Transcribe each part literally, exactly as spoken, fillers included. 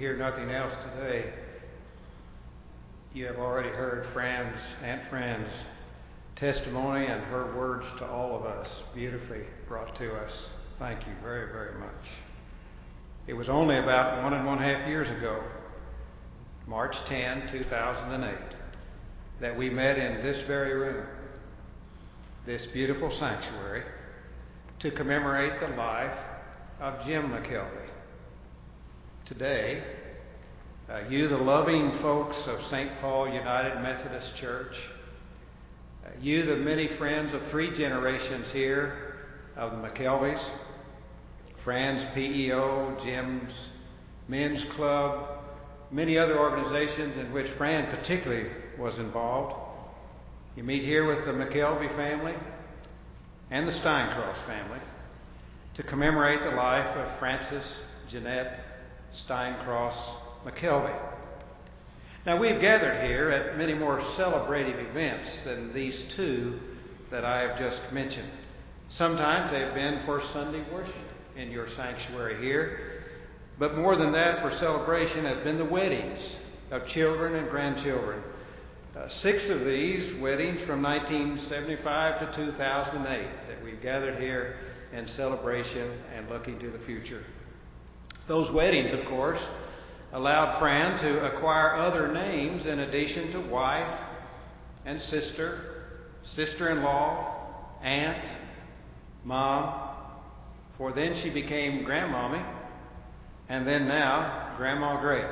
hear nothing else today, you have already heard Fran's, Aunt Fran's testimony and her words to all of us, beautifully brought to us. Thank you very, very much. It was only about one and one half years ago, March tenth, two thousand eight, that we met in this very room, this beautiful sanctuary, to commemorate the life of Jim McKelvey. Today, uh, you, the loving folks of Saint Paul United Methodist Church, uh, you, the many friends of three generations here of the McKelveys, Fran's P E O, Jim's Men's Club, many other organizations in which Fran particularly was involved. You meet here with the McKelvey family and the Steincross family to commemorate the life of Francis Jeanette Steincross McKelvey. Now, we've gathered here at many more celebrative events than these two that I have just mentioned. Sometimes they've been for Sunday worship in your sanctuary here, but more than that, for celebration has been the weddings of children and grandchildren. Uh, six of these weddings from nineteen seventy-five to two thousand eight that we've gathered here in celebration and looking to the future. Those weddings, of course, allowed Fran to acquire other names in addition to wife and sister, sister-in-law, aunt, mom, for then she became grandmommy, and then now Grandma Great.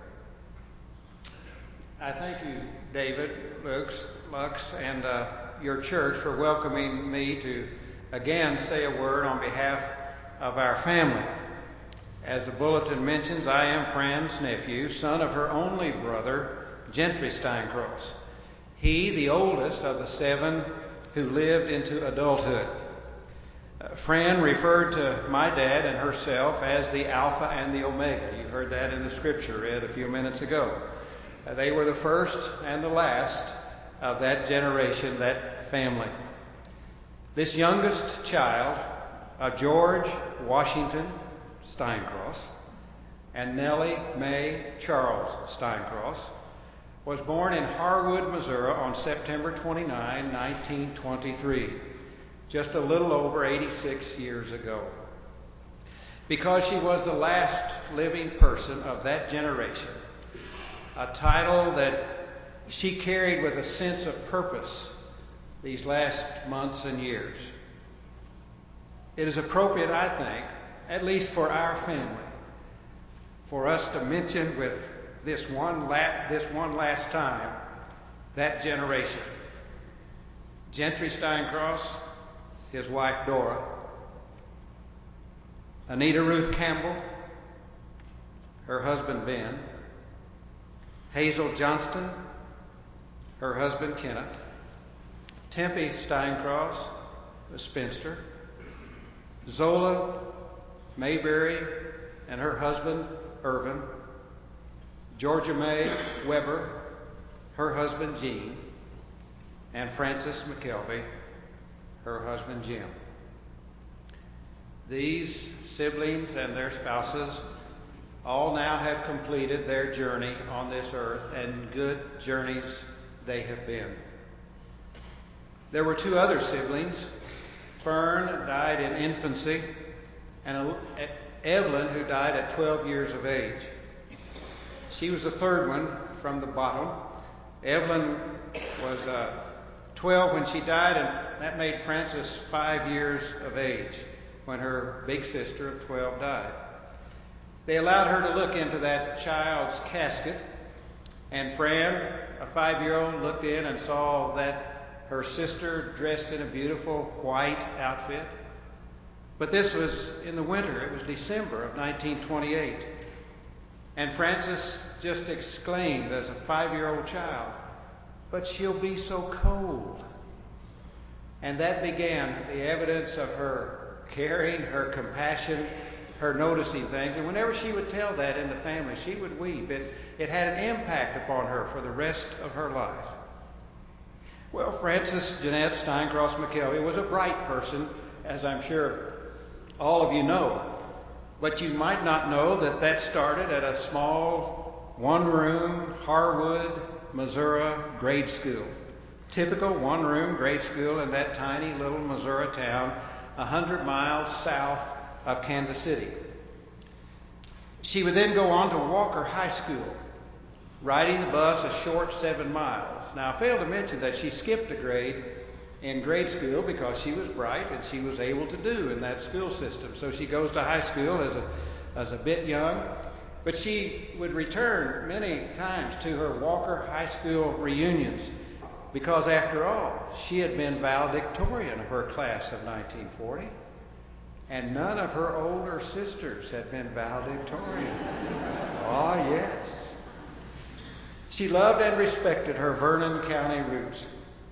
I thank you, David, Lux, Lux and uh, your church for welcoming me to again say a word on behalf of our family. As the bulletin mentions, I am Fran's nephew, son of her only brother, Gentry Steincross. He, the oldest of the seven who lived into adulthood. Uh, Fran referred to my dad and herself as the Alpha and the Omega. You heard that in the scripture read a few minutes ago. Uh, they were the first and the last of that generation, that family. This youngest child of George Washington Steincross and Nellie Mae Charles Steincross was born in Harwood, Missouri on September twenty-ninth, nineteen twenty-three, just a little over eighty-six years ago. Because she was the last living person of that generation, a title that she carried with a sense of purpose these last months and years. It is appropriate, I think, at least for our family, for us to mention with this one, la- this one last time that generation. Gentry Steincross, his wife Dora, Anita Ruth Campbell, her husband Ben, Hazel Johnston, her husband Kenneth, Tempe Steincross, the spinster, Zola Mayberry and her husband Irvin, Georgia May Weber, her husband Gene, and Frances McKelvey, her husband Jim. These siblings and their spouses all now have completed their journey on this earth, and good journeys they have been. There were two other siblings. Fern died in infancy, and Evelyn, who died at twelve years of age. She was the third one from the bottom. Evelyn was uh, twelve when she died, and that made Frances five years of age when her big sister of twelve died. They allowed her to look into that child's casket, and Fran, a five-year-old, looked in and saw that her sister dressed in a beautiful white outfit. But this was in the winter. It was December of nineteen twenty-eight. And Frances just exclaimed as a five-year-old child, "But she'll be so cold." And that began the evidence of her caring, her compassion, her noticing things. And whenever she would tell that in the family, she would weep. It, it had an impact upon her for the rest of her life. Well, Francis Jeanette Steincross McKelvey was a bright person, as I'm sure all of you know. But you might not know that that started at a small one-room Harwood, Missouri grade school. Typical one-room grade school in that tiny little Missouri town, a hundred miles south of Kansas City. She would then go on to Walker High School, riding the bus a short seven miles. Now, I failed to mention that she skipped a grade in grade school because she was bright and she was able to do in that school system. So she goes to high school as a, as a bit young, but she would return many times to her Walker High School reunions because, after all, she had been valedictorian of her class of nineteen forty, and none of her older sisters had been valedictorian. Ah, yes. She loved and respected her Vernon County roots.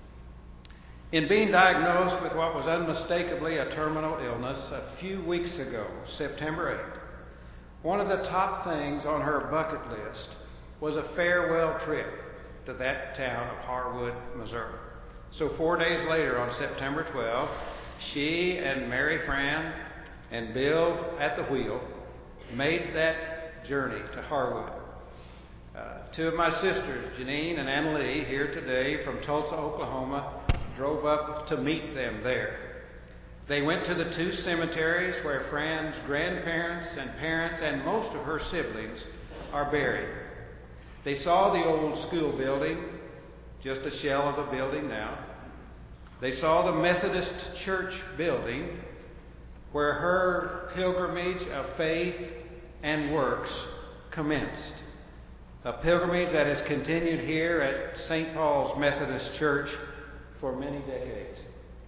In being diagnosed with what was unmistakably a terminal illness a few weeks ago, September eighth, one of the top things on her bucket list was a farewell trip to that town of Harwood, Missouri. So four days later, on September twelfth, she and Mary Fran and Bill at the wheel made that journey to Harwood. Uh, two of my sisters, Janine and Anna Lee, here today from Tulsa, Oklahoma, drove up to meet them there. They went to the two cemeteries where Fran's grandparents and parents and most of her siblings are buried. They saw the old school building, just a shell of a building now. They saw the Methodist Church building where her pilgrimage of faith and works commenced. A pilgrimage that has continued here at Saint Paul's Methodist Church for many decades.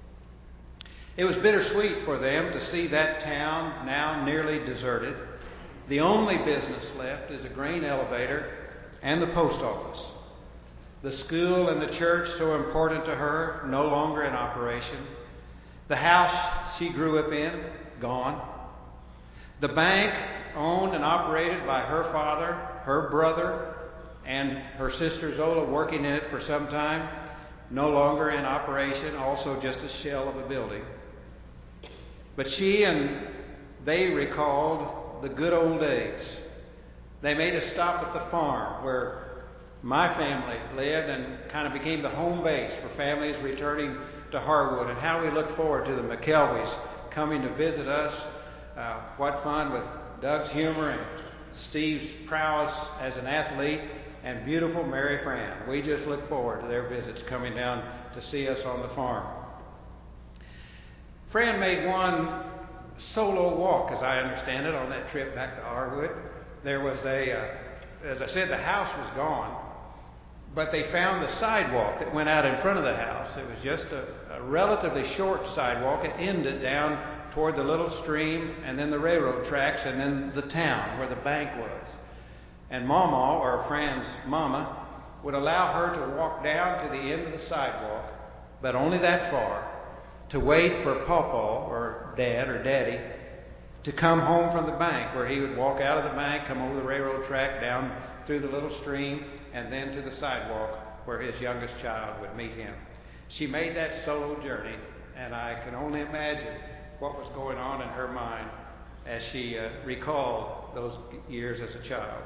It was bittersweet for them to see that town now nearly deserted. The only business left is a grain elevator and the post office. The school and the church, so important to her, no longer in operation. The house she grew up in, gone. The bank, owned and operated by her father, her brother, and her sister Zola, working in it for some time, no longer in operation, also just a shell of a building. But she and they recalled the good old days. They made a stop at the farm where my family lived and kind of became the home base for families returning to Harwood, and how we look forward to the McKelveys coming to visit us. Uh, what fun with Doug's humor and Steve's prowess as an athlete and beautiful Mary Fran. We just look forward to their visits coming down to see us on the farm. Fran made one solo walk, as I understand it, on that trip back to Harwood. There was a, uh, as I said, the house was gone, but they found the sidewalk that went out in front of the house. It was just a, a relatively short sidewalk. It ended down toward the little stream and then the railroad tracks and then the town where the bank was. And Mama, or Fran's mama, would allow her to walk down to the end of the sidewalk, but only that far, to wait for Pawpaw, or Dad, or Daddy, to come home from the bank, where he would walk out of the bank, come over the railroad track, down through the little stream, and then to the sidewalk where his youngest child would meet him. She made that solo journey, and I can only imagine what was going on in her mind as she uh, recalled those years as a child.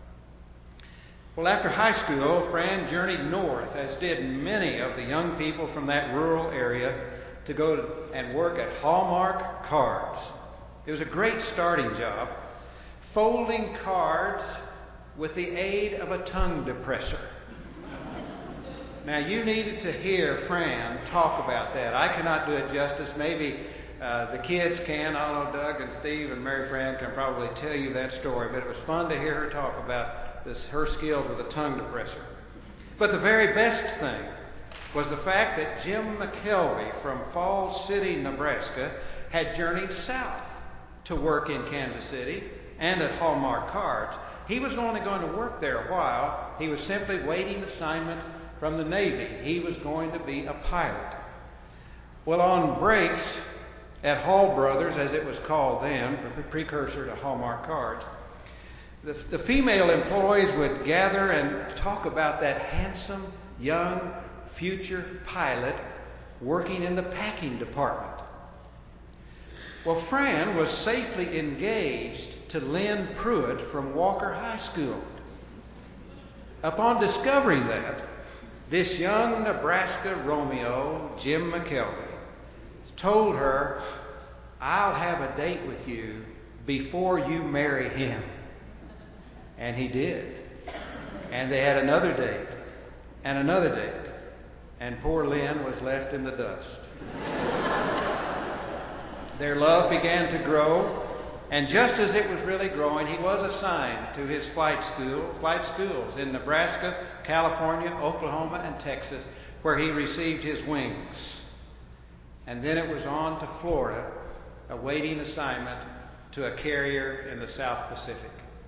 Well, after high school, Fran journeyed north, as did many of the young people from that rural area, to go to, and work at Hallmark Cards. It was a great starting job, folding cards with the aid of a tongue depressor. Now, you needed to hear Fran talk about that. I cannot do it justice. Maybe uh, the kids can. I don't know, Doug and Steve and Mary Fran can probably tell you that story, but it was fun to hear her talk about this, her skills with a tongue depressor. But the very best thing was the fact that Jim McKelvey from Falls City, Nebraska, had journeyed south to work in Kansas City and at Hallmark Cards. He was only going to work there a while. He was simply waiting assignment from the Navy. He was going to be a pilot. Well, on breaks at Hall Brothers, as it was called then, a precursor to Hallmark Cards, the, the female employees would gather and talk about that handsome, young, future pilot working in the packing department. Well, Fran was safely engaged to Lynn Pruitt from Walker High School. Upon discovering that, this young Nebraska Romeo, Jim McKelvey, told her, "I'll have a date with you before you marry him." And he did. And they had another date, and another date, and poor Lynn was left in the dust. Their love began to grow, and just as it was really growing, he was assigned to his flight school, flight schools in Nebraska, California, Oklahoma, and Texas, where he received his wings. And then it was on to Florida, awaiting assignment to a carrier in the South Pacific.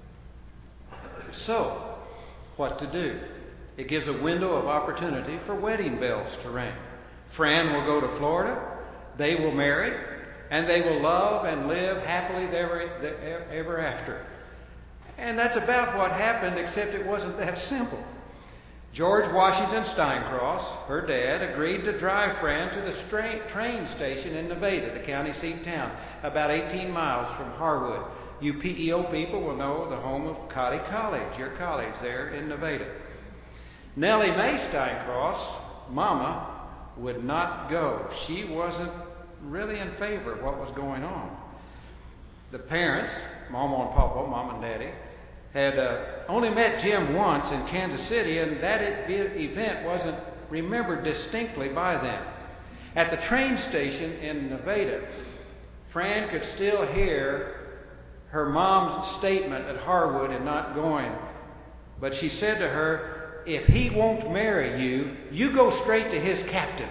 So, what to do? It gives a window of opportunity for wedding bells to ring. Fran will go to Florida, they will marry, and they will love and live happily ever, ever after. And that's about what happened, except it wasn't that simple. George Washington Steincross, her dad, agreed to drive Fran to the stra- train station in Nevada, the county seat town, about eighteen miles from Harwood. You P E O people will know the home of Cotty College, your college there in Nevada. Nellie Mae Steincross, Mama, would not go. She wasn't really in favor of what was going on. The parents, Mama and Papa, Mom and Daddy, had uh, only met Jim once in Kansas City, and that event wasn't remembered distinctly by them. At the train station in Nevada, Fran could still hear her mom's statement at Harwood in not going. But she said to her, "If he won't marry you, you go straight to his captain."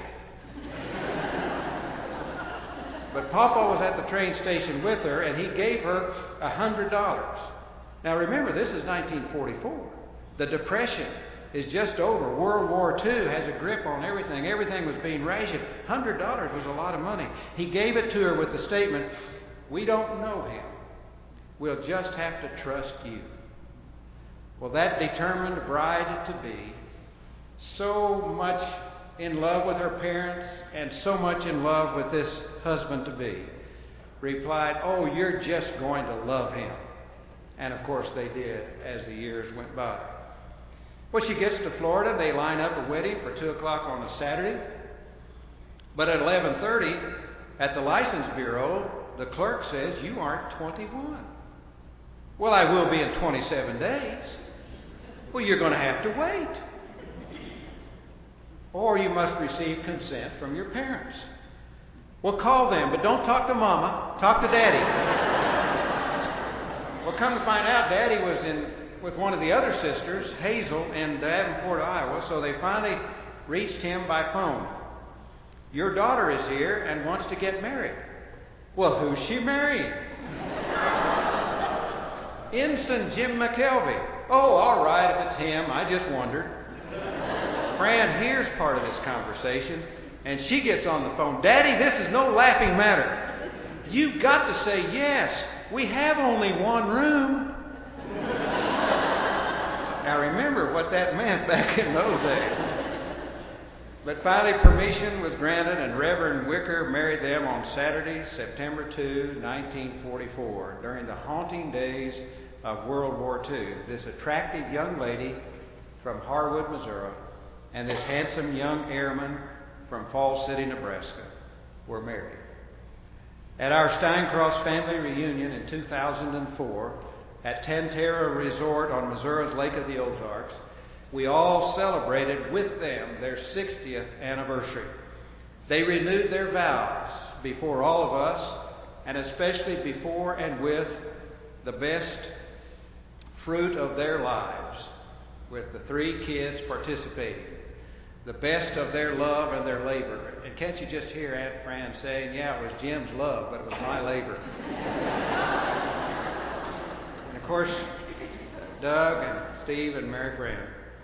But Papa was at the train station with her, and he gave her a hundred dollars. Now remember, this is nineteen forty-four. The Depression is just over. World War Two has a grip on everything. Everything was being rationed. one hundred dollars was a lot of money. He gave it to her with the statement, "We don't know him. We'll just have to trust you." Well, that determined bride-to-be, so much in love with her parents and so much in love with this husband-to-be, replied, "Oh, you're just going to love him." And of course they did as the years went by. Well, she gets to Florida. They line up a wedding for two o'clock on a Saturday. But at eleven thirty, at the license bureau, the clerk says, "You aren't twenty-one. "Well, I will be in twenty-seven days. "Well, you're going to have to wait. Or you must receive consent from your parents." "Well, call them, but don't talk to Mama. Talk to Daddy." Well, come to find out, Daddy was in with one of the other sisters, Hazel, in Davenport, Iowa, so they finally reached him by phone. "Your daughter is here and wants to get married." "Well, who's she marrying?" "Ensign Jim McKelvey." "Oh, all right, if it's him. I just wondered." Fran hears part of this conversation, and she gets on the phone. "Daddy, this is no laughing matter. You've got to say yes. We have only one room." Now remember what that meant back in those days. But finally permission was granted, and Reverend Wicker married them on Saturday, September second, nineteen forty-four, during the haunting days of World War Two. This attractive young lady from Harwood, Missouri, and this handsome young airman from Falls City, Nebraska, were married. At our Steincross family reunion in two thousand four at Tantera Resort on Missouri's Lake of the Ozarks, we all celebrated with them their sixtieth anniversary. They renewed their vows before all of us, and especially before and with the best fruit of their lives, with the three kids participating. The best of their love and their labor. And can't you just hear Aunt Fran saying, "Yeah, it was Jim's love, but it was my labor." And of course, Doug and Steve and Mary Fran,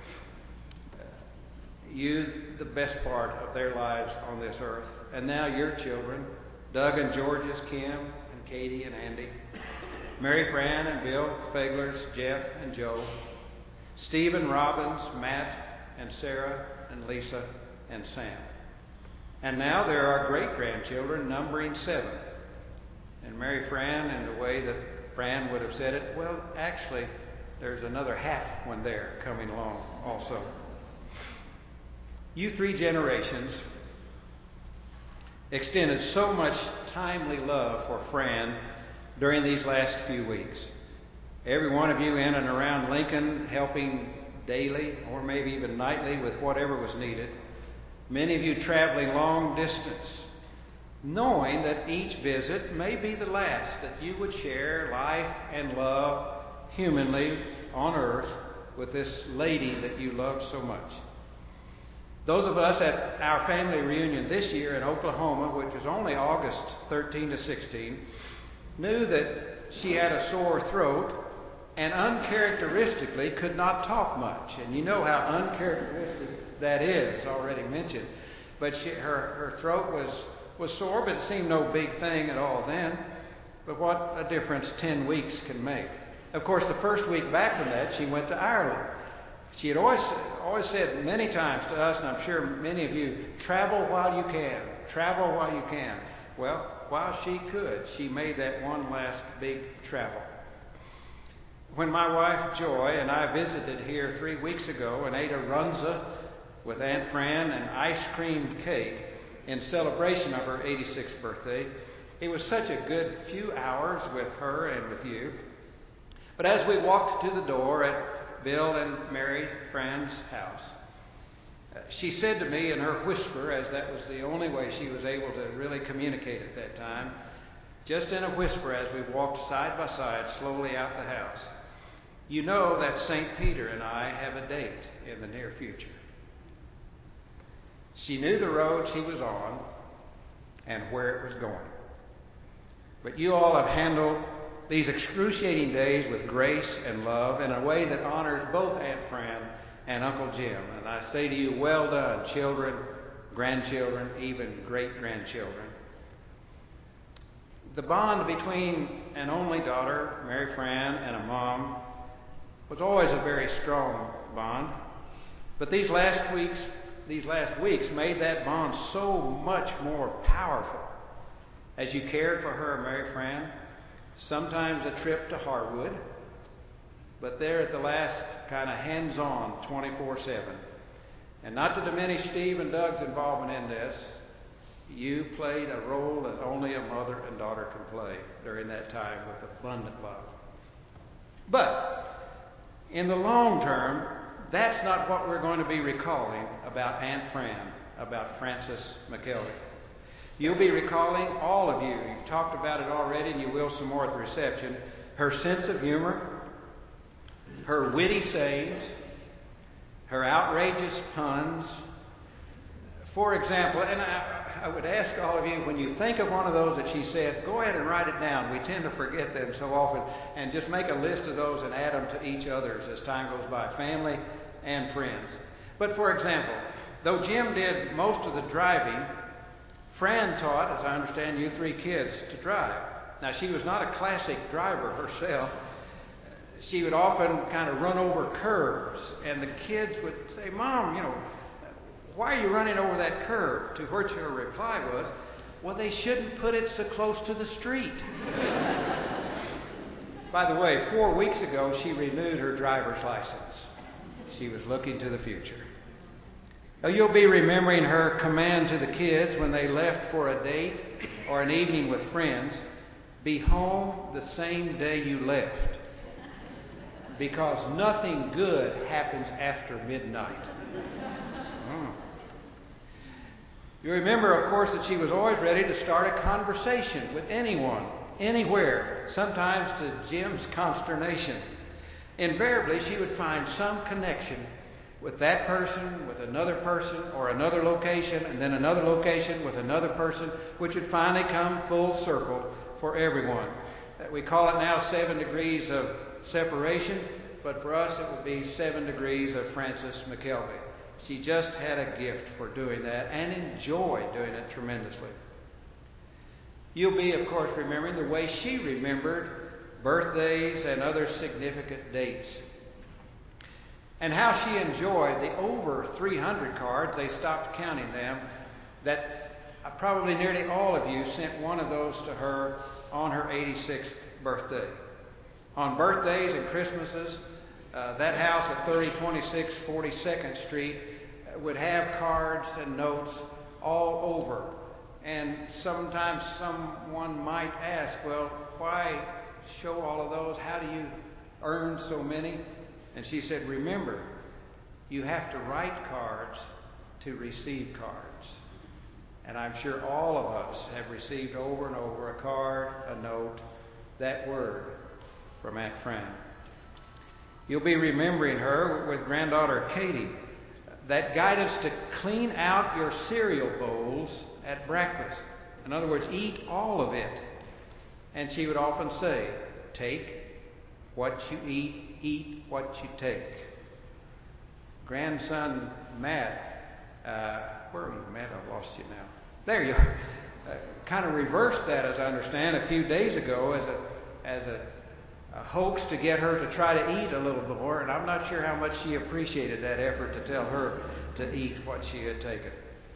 you the best part of their lives on this earth. And now your children, Doug and George's, Kim and Katie and Andy, Mary Fran and Bill Fegler's, Jeff and Joe, Stephen Robbins, Matt and Sarah and Lisa and Sam. And now there are great-grandchildren numbering seven. And Mary Fran, in the way that Fran would have said it, well, actually, there's another half one there coming along also. You three generations extended so much timely love for Fran during these last few weeks. Every one of you in and around Lincoln helping daily or maybe even nightly with whatever was needed. Many of you traveling long distance, knowing that each visit may be the last that you would share life and love humanly on earth with this lady that you love so much. Those of us at our family reunion this year in Oklahoma, which was only August thirteenth to sixteenth, knew that she had a sore throat and uncharacteristically could not talk much. And you know how uncharacteristic that is, already mentioned. But she, her, her throat was, was sore, but it seemed no big thing at all then. But what a difference ten weeks can make. Of course, the first week back from that, she went to Ireland. She had always, always said many times to us, and I'm sure many of you, travel while you can, travel while you can. Well, while she could, she made that one last big travel. When my wife Joy and I visited here three weeks ago and ate a runza with Aunt Fran and ice cream cake in celebration of her eighty-sixth birthday, it was such a good few hours with her and with you. But as we walked to the door at Bill and Mary Fran's house, she said to me in her whisper, as that was the only way she was able to really communicate at that time, just in a whisper as we walked side by side slowly out the house, "You know that Saint Peter and I have a date in the near future." She knew the road she was on and where it was going. But you all have handled these excruciating days with grace and love in a way that honors both Aunt Fran and Uncle Jim. And I say to you, well done, children, grandchildren, even great-grandchildren. The bond between an only daughter, Mary Fran, and a mom was always a very strong bond. But these last weeks, these last weeks made that bond so much more powerful as you cared for her, Mary Fran. Sometimes a trip to Harwood, but there at the last, kind of hands-on, twenty-four seven. And not to diminish Steve and Doug's involvement in this, you played a role that only a mother and daughter can play during that time with abundant love. But in the long term, that's not what we're going to be recalling about Aunt Fran, about Frances McKelvey. You'll be recalling, all of you, you've talked about it already and you will some more at the reception, her sense of humor, her witty sayings, her outrageous puns. For example, and I, I would ask all of you, when you think of one of those that she said, go ahead and write it down. We tend to forget them so often. And just make a list of those and add them to each other's as time goes by, family and friends. But for example, though Jim did most of the driving, Fran taught, as I understand, you three kids to drive. Now, she was not a classic driver herself. She would often kind of run over curbs, and the kids would say, "Mom, you know, why are you running over that curb?" To which her reply was, "Well, they shouldn't put it so close to the street." By the way, four weeks ago, she renewed her driver's license. She was looking to the future. Now, you'll be remembering her command to the kids when they left for a date or an evening with friends, "Be home the same day you left, because nothing good happens after midnight." Oh. You remember, of course, that she was always ready to start a conversation with anyone, anywhere, sometimes to Jim's consternation. Invariably, she would find some connection with that person, with another person, or another location, and then another location with another person, which would finally come full circle for everyone. We call it now seven degrees of separation, but for us it would be seven degrees of Frances McKelvey. She just had a gift for doing that and enjoyed doing it tremendously. You'll be, of course, remembering the way she remembered birthdays and other significant dates, and how she enjoyed the over three hundred cards, they stopped counting them, that probably nearly all of you sent one of those to her on her eighty-sixth birthday. On birthdays and Christmases, uh, that house at thirty twenty-six forty-second Street would have cards and notes all over. And sometimes someone might ask, well, why show all of those? How do you earn so many? And she said, remember, you have to write cards to receive cards. And I'm sure all of us have received over and over a card, a note, that word from Aunt Fran. You'll be remembering her with granddaughter Katie. That guidance to clean out your cereal bowls at breakfast. In other words, eat all of it. And she would often say, take what you eat, eat what you take. Grandson Matt, uh, where are you, Matt? I've lost you now. There you are. Uh, kind of reversed that, as I understand, a few days ago as a as a, a hoax to get her to try to eat a little more, and I'm not sure how much she appreciated that effort to tell her to eat what she had taken.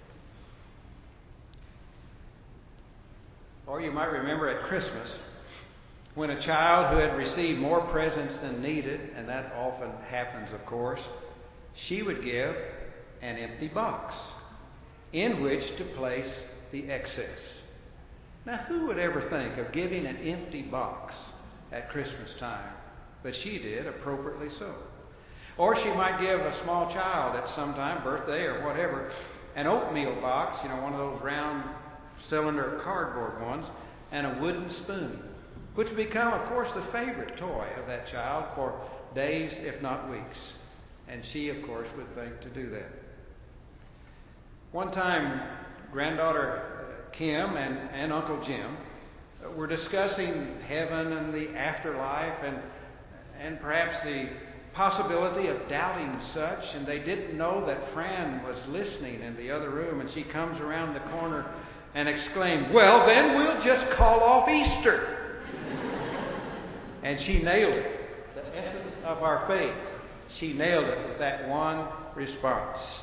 Or you might remember at Christmas, when a child who had received more presents than needed, and that often happens, of course, she would give an empty box in which to place the excess. Now, who would ever think of giving an empty box at Christmas time? But she did, appropriately so. Or she might give a small child at some time, birthday or whatever, an oatmeal box, you know, one of those round cylinder cardboard ones, and a wooden spoon, which would become, of course, the favorite toy of that child for days, if not weeks. And she, of course, would think to do that. One time, granddaughter Kim and, and Uncle Jim were discussing heaven and the afterlife and, and perhaps the possibility of doubting such, and they didn't know that Fran was listening in the other room, and she comes around the corner and exclaimed, well, then we'll just call off Easter. And she nailed it. The essence of our faith. She nailed it with that one response.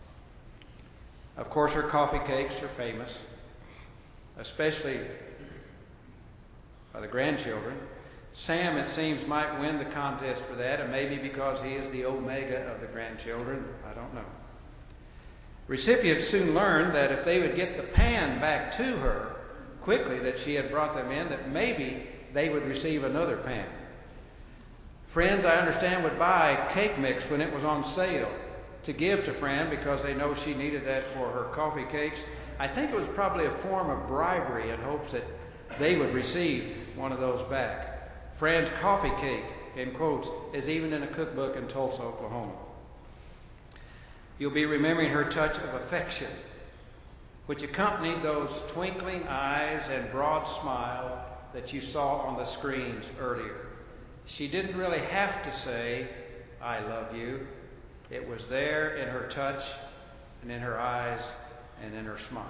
Of course, her coffee cakes are famous, especially by the grandchildren. Sam, it seems, might win the contest for that, and maybe because he is the omega of the grandchildren. I don't know. Recipients soon learned that if they would get the pan back to her quickly that she had brought them in, that maybe they would receive another pan. Friends, I understand, would buy cake mix when it was on sale to give to Fran because they know she needed that for her coffee cakes. I think it was probably a form of bribery in hopes that they would receive one of those back. Fran's coffee cake, in quotes, is even in a cookbook in Tulsa, Oklahoma. You'll be remembering her touch of affection, which accompanied those twinkling eyes and broad smile that you saw on the screens earlier. She didn't really have to say, I love you. It was there in her touch and in her eyes and in her smile.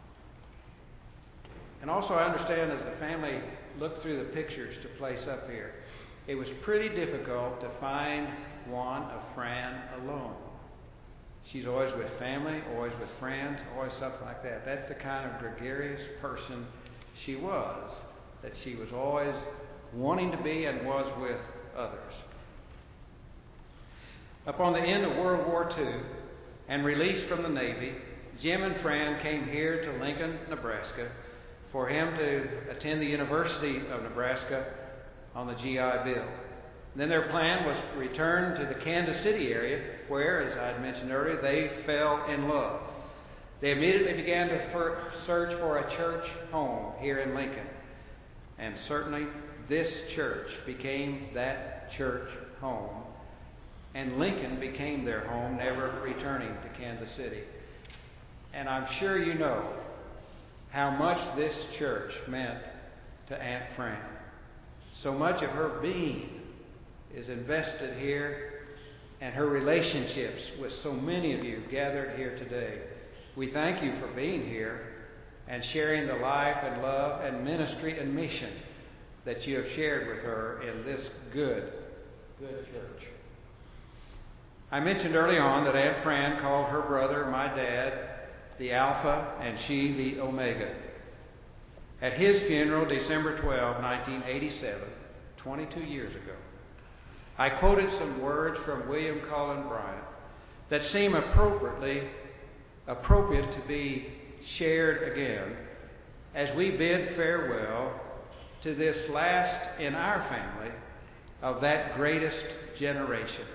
And also I understand as the family looked through the pictures to place up here, it was pretty difficult to find one of Fran alone. She's always with family, always with friends, always something like that. That's the kind of gregarious person she was, that she was always wanting to be and was with others. Upon the end of World War Two and released from the Navy, Jim and Fran came here to Lincoln, Nebraska, for him to attend the University of Nebraska on the G I Bill. Then their plan was to return to the Kansas City area, where, as I had mentioned earlier, they fell in love. They immediately began to for, search for a church home here in Lincoln. And certainly this church became that church home. And Lincoln became their home, never returning to Kansas City. And I'm sure you know how much this church meant to Aunt Fran. So much of her being is invested here, and her relationships with so many of you gathered here today. We thank you for being here and sharing the life and love and ministry and mission that you have shared with her in this good, good church. I mentioned early on that Aunt Fran called her brother, my dad, the Alpha, and she the Omega. at his funeral, December twelfth, nineteen eighty-seven, twenty-two years ago, I quoted some words from William Cullen Bryant that seem appropriately appropriate to be shared again as we bid farewell to this last in our family of that greatest generation.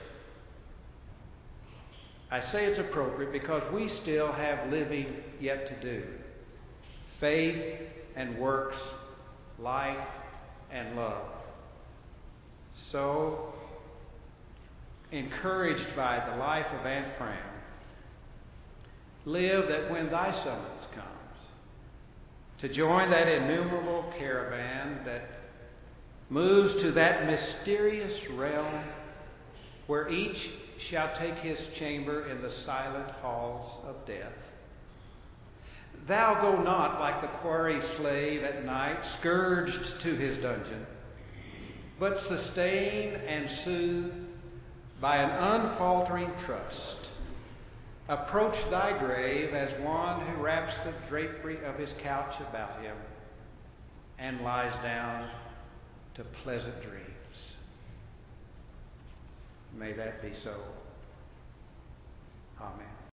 I say it's appropriate because we still have living yet to do. Faith and works, life and love. So, encouraged by the life of Aunt Fran, live that when thy summons comes, to join that innumerable caravan that moves to that mysterious realm where each shall take his chamber in the silent halls of death. Thou go not like the quarry slave at night, scourged to his dungeon, but sustained and soothed by an unfaltering trust. Approach thy grave as one who wraps the drapery of his couch about him and lies down to pleasant dreams. May that be so. Amen.